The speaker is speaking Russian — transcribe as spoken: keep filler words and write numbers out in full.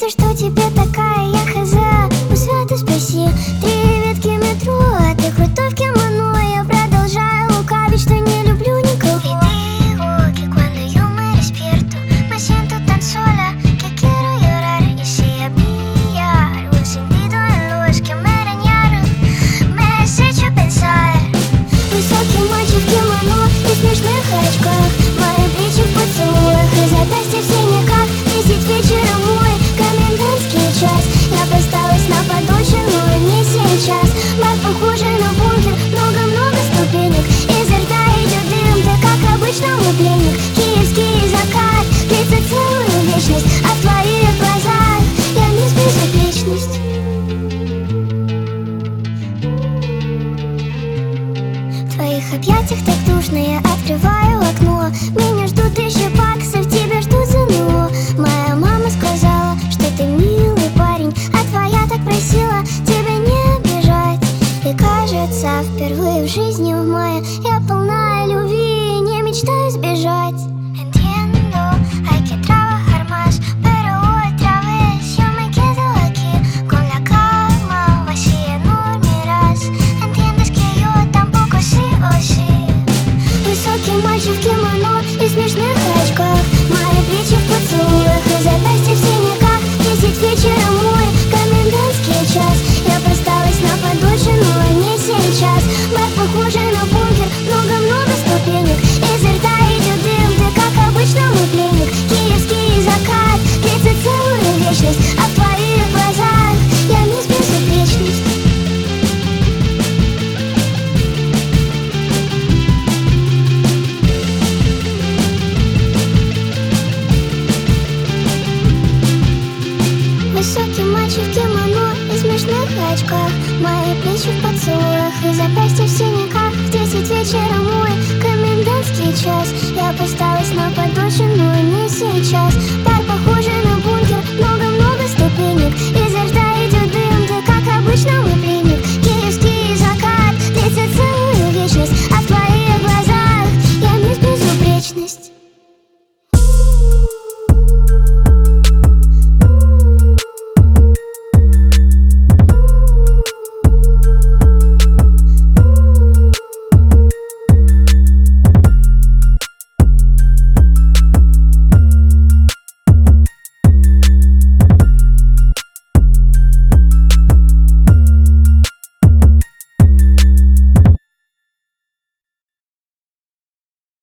что тебе такая, я хз. У света спроси, три ветки метро, а ты крутой в кимоно. Я продолжаю лукавить, что не люблю никого. Y digo que cuando yo me despierto me siento tan sola que quiero llorar. Y si había algún sentido en los que me arañaron, me has hecho pensar. Высокий мальчик в кимоно и смешных очках, мои плечи в поцелуях и запястья в синяках. Десять вечера мой комендантский час. Я поставилась на подочину, не сейчас. Бар похожий на бункер, много-много ступенек. Изо рта идет дым, ты как обычно мой пленник. Киевский закат длится целую вечность, а в твоих глазах я мисс Безупречность. В твоих объятиях так душно, я открываю окно. Меня ждут еще баксов, тебя ждут ЗНО. Моя мама сказала, что ты милый парень, а твоя так просила тебя не обижать. И кажется, впервые в жизни в мае я полна любви и не мечтаю сбежать. Entiendo, hay que trabajar más, pero otra vez yo me quedo aquí con la cama vacía, no miras. Entiendes que yo tampoco sí o sí. Высокий мальчик в кимоно и смешных очках, мои плечи в поцелуях и запястья в синяках. Десять вечера мой комендантский час. Я просталась на подочину, не сейчас. Бар похожий на бункер, много-много ступенек. Изо рта идет дым, ты как обычно мой пленник. Киевский закат длится целую вечность, а в твоих глазах я мисс Безупречность. Высокий мальчик в кимоно и смешных очках, мои плечи в поцелуях и запястья в синяках. В десять вечера мой комендантский час. Я поставилась на подочину, не сейчас. Бар похожий на бункер.